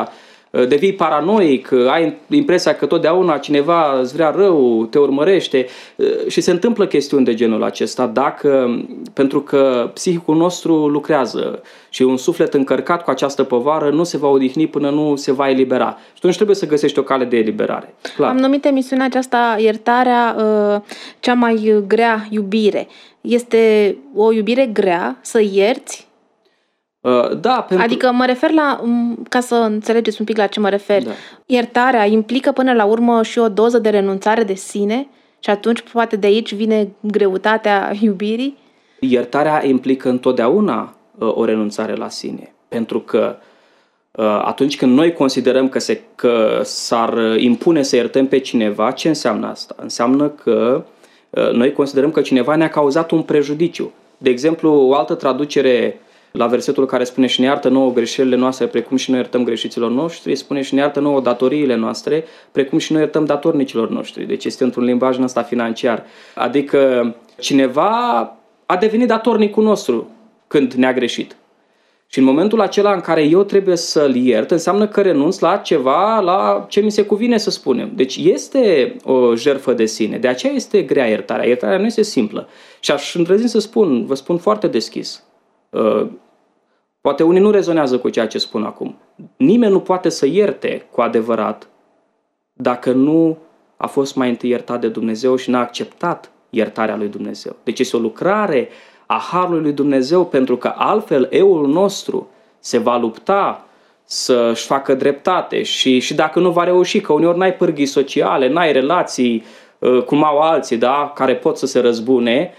devii paranoic, ai impresia că totdeauna cineva îți vrea rău, te urmărește și se întâmplă chestiuni de genul acesta dacă, pentru că psihicul nostru lucrează și un suflet încărcat cu această povară nu se va odihni până nu se va elibera. Și atunci trebuie să găsești o cale de eliberare. Clar. Am numit emisiunea aceasta iertarea cea mai grea iubire. Este o iubire grea să ierți? Da, pentru... Adică mă refer la, ca să înțelegeți un pic la ce mă refer, da. Iertarea implică până la urmă și o doză de renunțare de sine și atunci poate de aici vine greutatea iubirii? Iertarea implică întotdeauna o renunțare la sine, pentru că atunci când noi considerăm că, se, că s-ar impune să iertăm pe cineva, ce înseamnă asta? Înseamnă că noi considerăm că cineva ne-a cauzat un prejudiciu. De exemplu, o altă traducere la versetul care spune și ne iartă nouă greșelile noastre, precum și noi iertăm greșiților noștri, spune și ne iartă nouă datoriile noastre, precum și noi iertăm datornicilor noștri. Deci este într-un limbaj în ăsta financiar. Adică cineva a devenit datornicul nostru când ne-a greșit. Și în momentul acela în care eu trebuie să-l iert, înseamnă că renunț la ceva, la ce mi se cuvine să spunem. Deci este o jertfă de sine. De aceea este grea iertarea. Iertarea nu este simplă. Și aș îndrăzni să spun, vă spun foarte deschis, Uh, poate unii nu rezonează cu ceea ce spun acum. Nimeni nu poate să ierte cu adevărat dacă nu a fost mai întâi iertat de Dumnezeu și n-a acceptat iertarea lui Dumnezeu. Deci este o lucrare a harului lui Dumnezeu, pentru că altfel eul nostru se va lupta să-și facă dreptate și, și dacă nu va reuși, că uneori n-ai pârghii sociale, n-ai relații uh, cum au alții, da, care pot să se răzbune,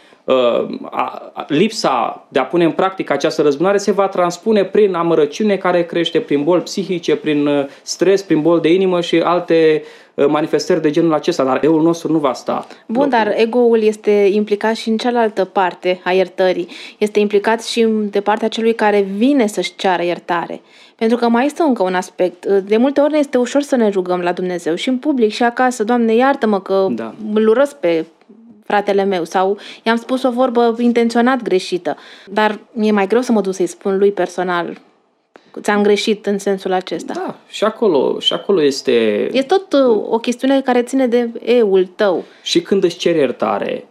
lipsa de a pune în practică această răzbunare se va transpune prin amărăciune care crește, prin boli psihice, prin stres, prin boli de inimă și alte manifestări de genul acesta, dar eul nostru nu va sta. Bun, dar ego-ul este implicat și în cealaltă parte a iertării. Este implicat și de partea celui care vine să-și ceară iertare. Pentru că mai este încă un aspect. De multe ori ne este ușor să ne rugăm la Dumnezeu și în public și acasă. Doamne, iartă-mă că da. îl urăsc pe fratele meu sau i-am spus o vorbă intenționat greșită, dar mi-e mai greu să mă duc să-i spun lui personal ți-am greșit în sensul acesta. Da, și acolo, și acolo este... Este tot o chestiune care ține de eul tău. Și când îți ceri iertare,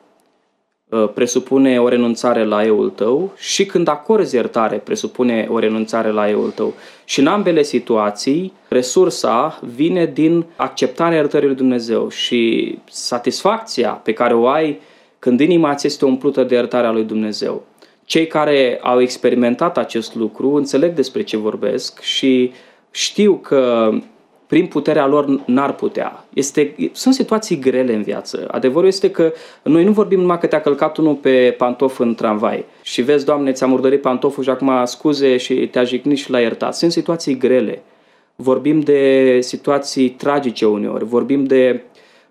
presupune o renunțare la eul tău și când acorzi iertare, presupune o renunțare la eul tău. Și în ambele situații, resursa vine din acceptarea iertării lui Dumnezeu și satisfacția pe care o ai când inima ți este umplută de iertarea lui Dumnezeu. Cei care au experimentat acest lucru înțeleg despre ce vorbesc și știu că prin puterea lor n-ar putea. Este, sunt situații grele în viață. Adevărul este că noi nu vorbim numai că te-a călcat unul pe pantof în tramvai și vezi, Doamne, ți-a murdărit pantoful și acum scuze și te-a jignit și l-a iertat. Sunt situații grele. Vorbim de situații tragice uneori. Vorbim de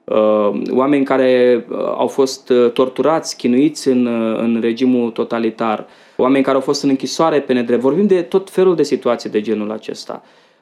uh, oameni care au fost torturați, chinuiți în, în regimul totalitar. Oameni care au fost în închisoare pe nedrept. Vorbim de tot felul de situații de genul acesta.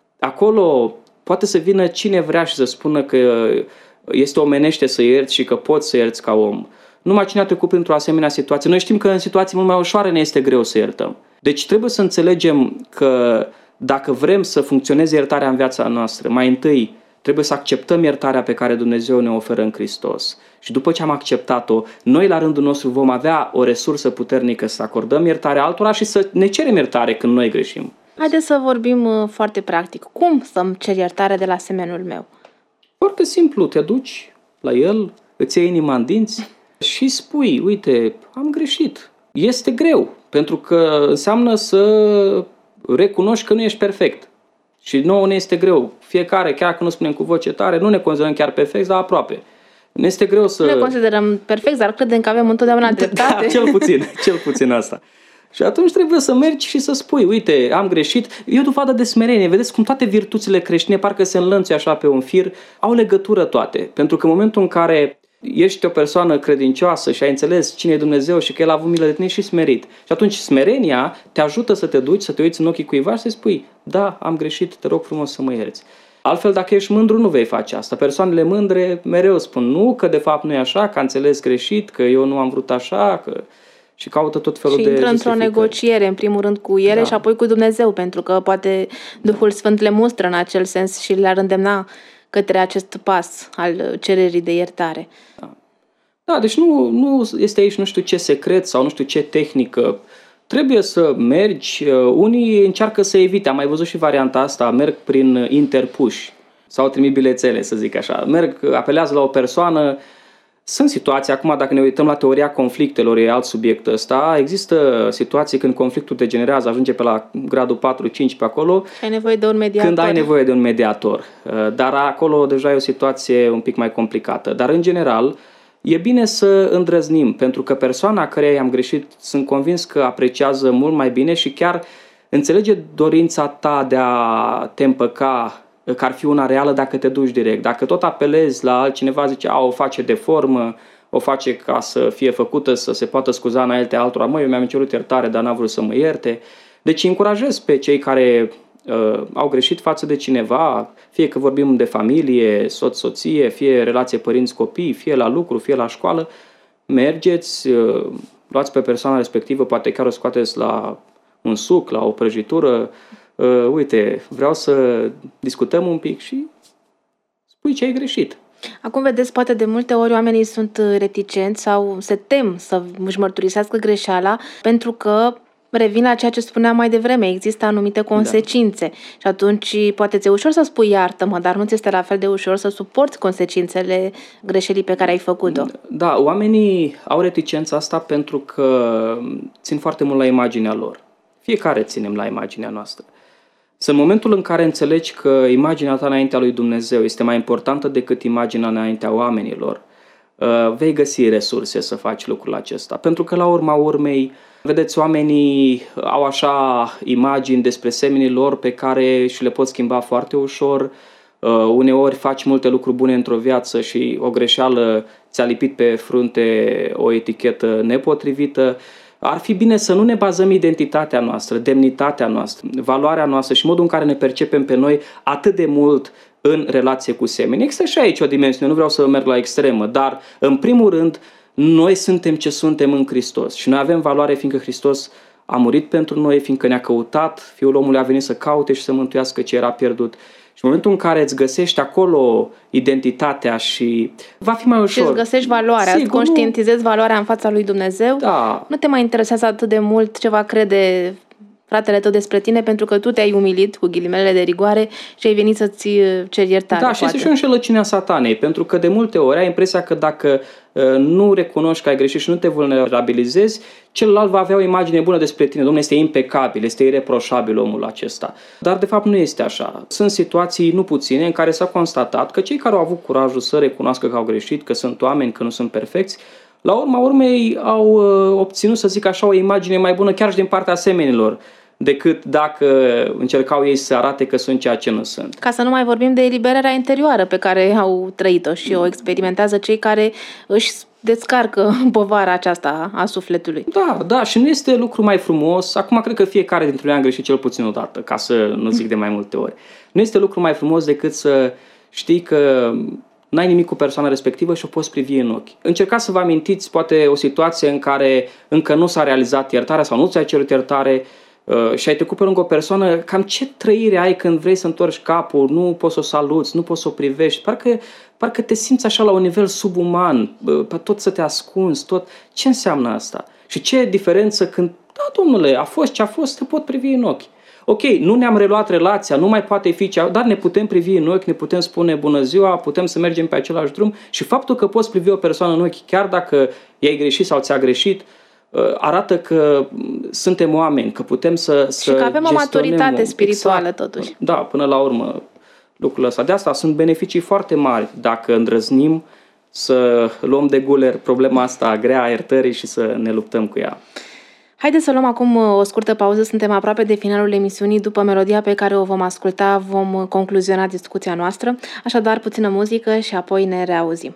Acolo poate să vină cine vrea și să spună că este omenește să ierți și că poți să ierți ca om. Numai cine a trecut printr-o asemenea situație. Noi știm că în situații mult mai ușoare ne este greu să iertăm. Deci trebuie să înțelegem că dacă vrem să funcționeze iertarea în viața noastră, mai întâi trebuie să acceptăm iertarea pe care Dumnezeu ne oferă în Hristos. Și după ce am acceptat-o, noi la rândul nostru vom avea o resursă puternică să acordăm iertarea altora și să ne cerem iertare când noi greșim. Haideți să vorbim foarte practic. Cum să-mi cer iertare de la semenul meu? Foarte simplu, te duci la el, îți iei inima în dinți și spui, uite, am greșit. Este greu, pentru că înseamnă să recunoști că nu ești perfect. Și nouă ne este greu. Fiecare, chiar că nu spunem cu voce tare, nu ne considerăm chiar perfecți, dar aproape. Ne este greu să... Nu ne considerăm perfecți, dar credem că avem întotdeauna dreptate. Da, cel puțin, cel puțin asta. Și atunci trebuie să mergi și să spui, uite, am greșit. E o dovadă de smerenie. Vedeți cum toate virtuțile creștine, parcă se înlănțuie așa pe un fir, au legătură toate. Pentru că în momentul în care ești o persoană credincioasă și ai înțeles cine e Dumnezeu și că El a avut milă de tine și smerit. Și atunci smerenia te ajută să te duci, să te uiți în ochii cuiva și să spui, da, am greșit, te rog frumos să mă ierți. Altfel, dacă ești mândru, nu vei face asta. Persoanele mândre mereu spun, nu, că de fapt nu e așa, că a înțeles greșit, că eu nu am vrut așa, că... și caută tot felul și de intră într-o justificări. negociere, în primul rând, cu ele Da. și apoi cu Dumnezeu, pentru că poate Duhul Sfânt le mustră în acel sens și le-ar îndemna către acest pas al cererii de iertare. Da, deci nu, nu este aici nu știu ce secret sau nu știu ce tehnică. Trebuie să mergi, unii încearcă să evite, am mai văzut și varianta asta, merg prin interpuși sau trimit bilețele, să zic așa. Merg, apelează la o persoană. Sunt situații, acum dacă ne uităm la teoria conflictelor, e alt subiect ăsta, există situații când conflictul degenerează, ajunge pe la gradul patru cinci pe acolo. Ai nevoie de un mediator. Când ai nevoie de un mediator. Dar acolo deja e o situație un pic mai complicată. Dar în general, e bine să îndrăznim, pentru că persoana care i-am greșit, sunt convins că apreciază mult mai bine și chiar înțelege dorința ta de a te împăca, că ar fi una reală dacă te duci direct. Dacă tot apelezi la altcineva, zice, a, o face de formă, o face ca să fie făcută, să se poată scuza înainte altora. Măi, eu mi-am cerut iertare, dar n-a vrut să mă ierte. Deci încurajez pe cei care uh, au greșit față de cineva, fie că vorbim de familie, soț-soție, fie relație părinți-copii, fie la lucru, fie la școală, mergeți, uh, luați pe persoana respectivă, poate chiar o scoateți la un suc, la o prăjitură, uh, uite, vreau să discutăm un pic și spui ce ai greșit. Acum, vedeți, poate de multe ori oamenii sunt reticenți sau se tem să își mărturisească greșeala pentru că revin la ceea ce spuneam mai devreme, există anumite consecințe. Da. Și atunci poate ți-e ușor să spui iartă-mă, dar nu ți este la fel de ușor să suporți consecințele greșelii pe care ai făcut-o. Da, oamenii au reticența asta pentru că țin foarte mult la imaginea lor. Fiecare ținem la imaginea noastră. Să în momentul în care înțelegi că imaginea ta înaintea lui Dumnezeu este mai importantă decât imaginea înaintea oamenilor, vei găsi resurse să faci lucrul acesta. Pentru că la urma urmei, vedeți, oamenii au așa imagini despre semenii lor pe care și le pot schimba foarte ușor. Uneori faci multe lucruri bune într-o viață și o greșeală ți-a lipit pe frunte o etichetă nepotrivită. Ar fi bine să nu ne bazăm identitatea noastră, demnitatea noastră, valoarea noastră și modul în care ne percepem pe noi atât de mult în relație cu semenii. Există și aici o dimensiune, nu vreau să merg la extremă, dar în primul rând noi suntem ce suntem în Hristos și noi avem valoare fiindcă Hristos a murit pentru noi, fiindcă ne-a căutat, Fiul omului a venit să caute și să mântuiască ce era pierdut. Și în momentul în care îți găsești acolo identitatea și va fi mai ușor. Și îți găsești valoarea, Sigur, îți conștientizezi nu... valoarea în fața lui Dumnezeu, da. Nu te mai interesează atât de mult ce va crede fratele tău despre tine, pentru că tu te-ai umilit cu ghilimele de rigoare și ai venit să-ți ceri iertare. Da, și este și o înșelăciune a satanei, pentru că de multe ori ai impresia că dacă uh, nu recunoști că ai greșit și nu te vulnerabilizezi, celălalt va avea o imagine bună despre tine. Dom'le, este impecabil, este ireproșabil omul acesta. Dar de fapt nu este așa. Sunt situații nu puține în care s-a constatat că cei care au avut curajul să recunoască că au greșit, că sunt oameni, că nu sunt perfecți, la urma urmei au uh, obținut, să zic așa, o imagine mai bună chiar și din partea semenilor, decât dacă încercau ei să arate că sunt ceea ce nu sunt. Ca să nu mai vorbim de eliberarea interioară pe care au trăit-o și o experimentează cei care își descarcă povara aceasta a sufletului. Da, da, și nu este lucru mai frumos. Acum cred că fiecare dintre noi a greșit cel puțin o dată, ca să nu zic de mai multe ori. Nu este lucru mai frumos decât să știi că n-ai nimic cu persoana respectivă și o poți privi în ochi. Încercați să vă amintiți poate o situație în care încă nu s-a realizat iertarea sau nu ți-ai cerut iertare și ai trecut pe lângă o persoană, cam ce trăire ai când vrei să întorci capul, nu poți să o saluți, nu poți să o privești, parcă, parcă te simți așa la un nivel subuman, tot să te ascunzi, tot. Ce înseamnă asta? Și ce diferență când, da, domnule, a fost ce a fost, te pot privi în ochi. Ok, nu ne-am reluat relația, nu mai poate fi cea, dar ne putem privi în ochi, ne putem spune bună ziua, putem să mergem pe același drum și faptul că poți privi o persoană în ochi, chiar dacă i-ai greșit sau ți-a greșit, arată că suntem oameni, că putem să să și că avem o maturitate spirituală, exact, totuși. Da, până la urmă lucrul ăsta. De asta sunt beneficii foarte mari dacă îndrăznim să luăm de guler problema asta grea a iertării și să ne luptăm cu ea. Haideți să luăm acum o scurtă pauză, suntem aproape de finalul emisiunii, după melodia pe care o vom asculta vom concluziona discuția noastră, așadar puțină muzică și apoi ne reauzim.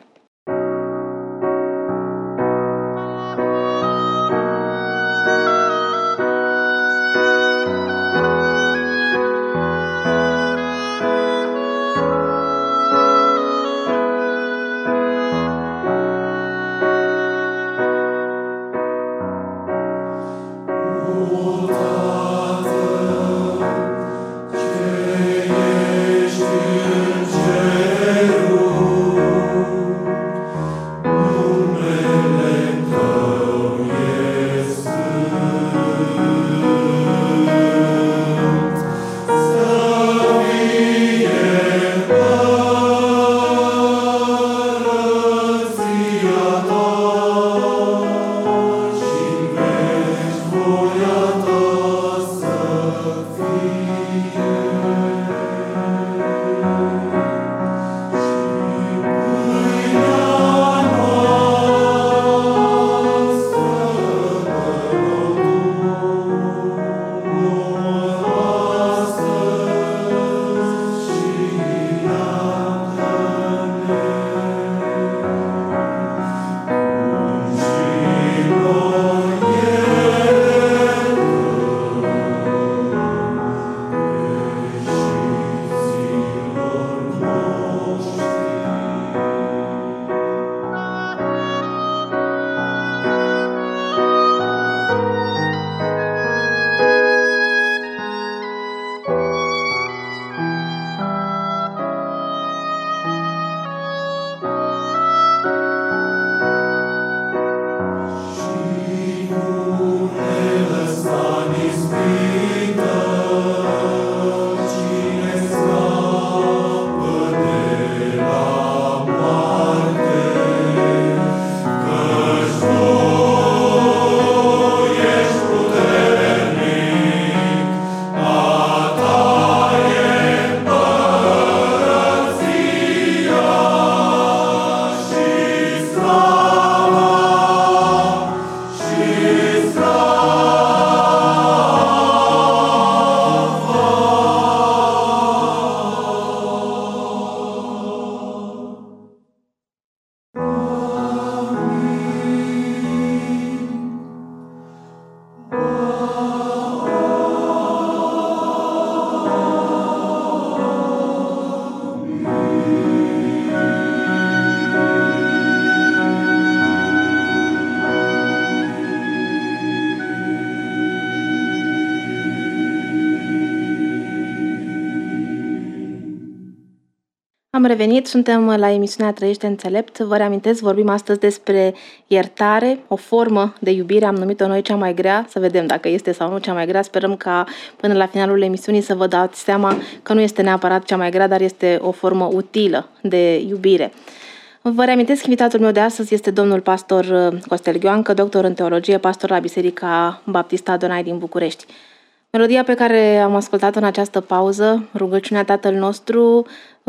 Am revenit, suntem la emisiunea Trăiește Înțelept. Vă reamintesc, vorbim astăzi despre iertare, o formă de iubire, am numit-o noi cea mai grea, să vedem dacă este sau nu cea mai grea. Sperăm ca până la finalul emisiunii să vă dați seama că nu este neapărat cea mai grea, dar este o formă utilă de iubire. Vă reamintesc, invitatul meu de astăzi este domnul pastor Costel Ghioancă, doctor în teologie, pastor la Biserica Baptistă Adonai din București. Melodia pe care am ascultat-o în această pauză, rugăciunea Tatăl nostru,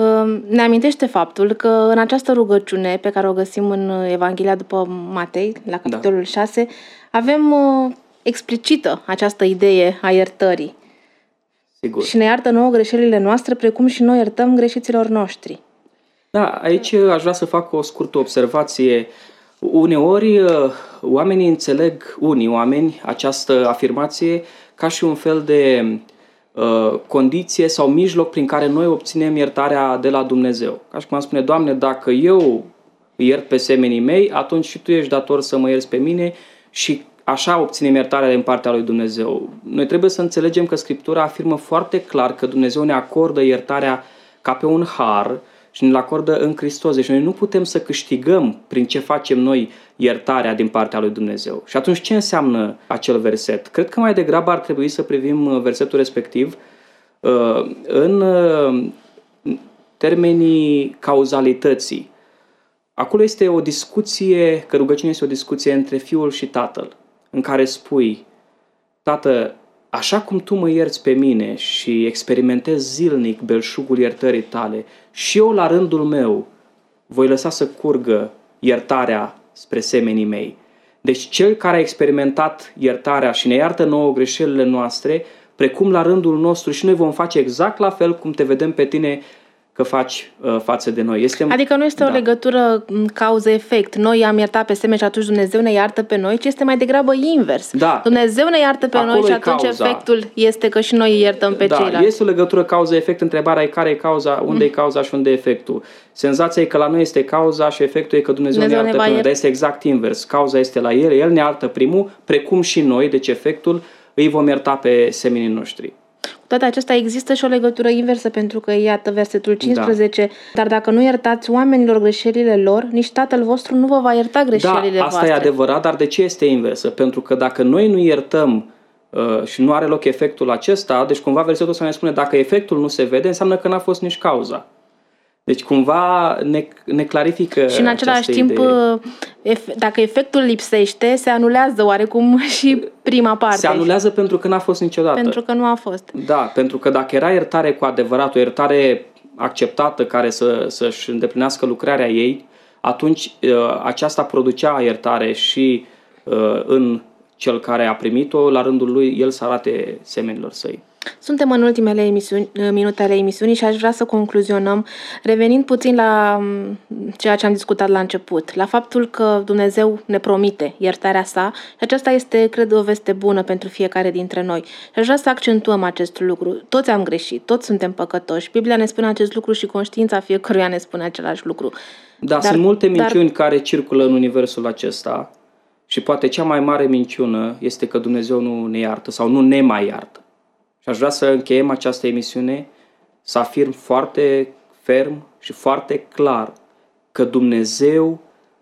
ne amintește faptul că în această rugăciune pe care o găsim în Evanghelia după Matei, la capitolul da. șase, avem explicită această idee a iertării. Sigur. Și ne iartă nouă greșelile noastre, precum și noi iertăm greșiților noștri. Da, aici aș vrea să fac o scurtă observație. Uneori oamenii înțeleg, unii oameni, această afirmație ca și un fel de uh, condiție sau mijloc prin care noi obținem iertarea de la Dumnezeu. Ca și cum am spune, Doamne, dacă eu iert pe semenii mei, atunci și Tu ești dator să mă ierți pe mine și așa obținem iertarea din partea lui Dumnezeu. Noi trebuie să înțelegem că Scriptura afirmă foarte clar că Dumnezeu ne acordă iertarea ca pe un har și ne-l acordă în Hristos. Deci noi nu putem să câștigăm prin ce facem noi iertarea din partea lui Dumnezeu. Și atunci ce înseamnă acel verset? Cred că mai degrabă ar trebui să privim versetul respectiv în termenii cauzalității. Acolo este o discuție, că rugăciunea este o discuție între Fiul și Tatăl, în care spui, Tată, așa cum Tu mă ierți pe mine și experimentez zilnic belșugul iertării Tale, și eu la rândul meu voi lăsa să curgă iertarea spre semenii mei. Deci cel care a experimentat iertarea și ne iartă nouă greșelile noastre, precum la rândul nostru și noi vom face exact la fel cum Te vedem pe Tine că faci uh, față de noi. Este... Adică nu este da. o legătură cauză-efect. Noi am iertat pe semeni și atunci Dumnezeu ne iartă pe noi, ci este mai degrabă invers. Da. Dumnezeu ne iartă pe Acolo noi și atunci cauza. Efectul este că și noi iertăm pe da, ceilalți. Este o legătură cauză-efect. Întrebarea e care e cauza, unde mm. e cauza și unde e efectul. Senzația e că la noi este cauza și efectul e că Dumnezeu, Dumnezeu ne iartă ne pe noi. Dar este exact invers. Cauza este la El, El ne iartă primul, precum și noi, deci efectul îi vom ierta pe semenii noștri. Cu toate acestea există și o legătură inversă, pentru că iată versetul cincisprezece, da. Dar dacă nu iertați oamenilor greșelile lor, nici Tatăl vostru nu vă va ierta greșelile da, asta voastre. E adevărat, dar de ce este inversă? Pentru că dacă noi nu iertăm uh, și nu are loc efectul acesta, deci cumva versetul ăsta ne spune dacă efectul nu se vede, înseamnă că n-a fost nici cauza. Deci cumva ne, ne clarifică și în același timp, idee. Dacă efectul lipsește, se anulează oarecum și prima parte. Se anulează pentru că n-a fost niciodată. Pentru că nu a fost. Da, pentru că dacă era iertare cu adevărat, o iertare acceptată care să, să-și îndeplinească lucrarea ei, atunci aceasta producea iertare și în cel care a primit-o, la rândul lui, el să arate semenilor săi. Suntem în ultimele emisiuni, minute ale emisiunii și aș vrea să concluzionăm revenind puțin la ceea ce am discutat la început, la faptul că Dumnezeu ne promite iertarea sa și aceasta este, cred, o veste bună pentru fiecare dintre noi. Și aș vrea să accentuăm acest lucru. Toți am greșit, toți suntem păcătoși. Biblia ne spune acest lucru și conștiința fiecăruia ne spune același lucru. Da, dar, sunt multe minciuni dar... care circulă în universul acesta și poate cea mai mare minciună este că Dumnezeu nu ne iartă sau nu ne mai iartă. Și aș vrea să încheiem această emisiune, să afirm foarte ferm și foarte clar că Dumnezeu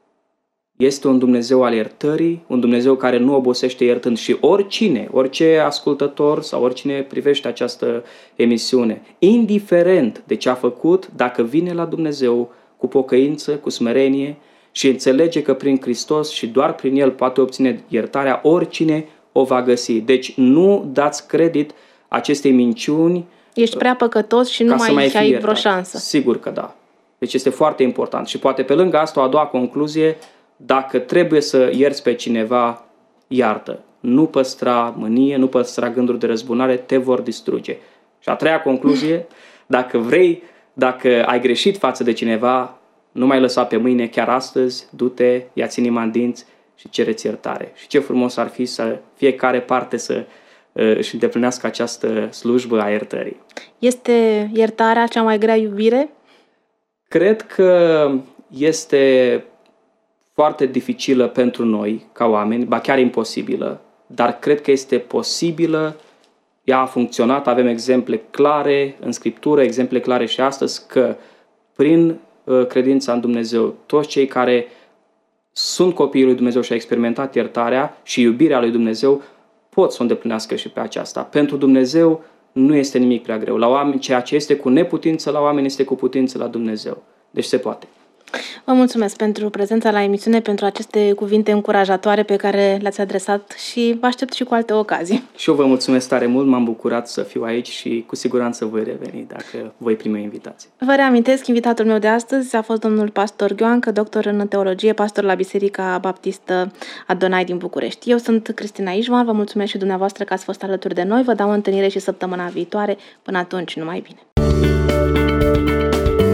este un Dumnezeu al iertării, un Dumnezeu care nu obosește iertând și oricine, orice ascultător sau oricine privește această emisiune, indiferent de ce a făcut, dacă vine la Dumnezeu cu pocăință, cu smerenie și înțelege că prin Hristos și doar prin El poate obține iertarea, oricine o va găsi. Deci nu dați credit acestei minciuni. Ești prea păcătos și nu mai, mai ai vreo șansă. Sigur că da. Deci este foarte important. Și poate pe lângă asta o a doua concluzie, dacă trebuie să ierți pe cineva, iartă. Nu păstra mânie, nu păstra gânduri de răzbunare, te vor distruge. Și a treia concluzie, dacă vrei, dacă ai greșit față de cineva, nu mai lăsa pe mâine, chiar astăzi, du-te, ia-ți inima în dinți și cereți iertare. Și ce frumos ar fi să fiecare parte să își îndeplinească această slujbă a iertării. Este iertarea cea mai grea iubire? Cred că este foarte dificilă pentru noi, ca oameni, ba chiar imposibilă, dar cred că este posibilă, ea a funcționat, avem exemple clare în Scriptură, exemple clare și astăzi, că prin credința în Dumnezeu, toți cei care sunt copiii lui Dumnezeu și au experimentat iertarea și iubirea lui Dumnezeu, pot să o îndeplinească și pe aceasta. Pentru Dumnezeu nu este nimic prea greu. La oameni, ceea ce este cu neputință la oameni este cu putință la Dumnezeu. Deci se poate. Vă mulțumesc pentru prezența la emisiune, pentru aceste cuvinte încurajatoare pe care le-ați adresat și vă aștept și cu alte ocazii. Și eu vă mulțumesc tare mult, m-am bucurat să fiu aici și cu siguranță voi reveni dacă voi primi o invitație. Vă reamintesc, invitatul meu de astăzi a fost domnul pastor Gheoancă, doctor în teologie, pastor la Biserica Baptistă Adonai din București. Eu sunt Cristina Ișvan, vă mulțumesc și dumneavoastră că ați fost alături de noi, vă dau o întâlnire și săptămâna viitoare. Până atunci, numai bine!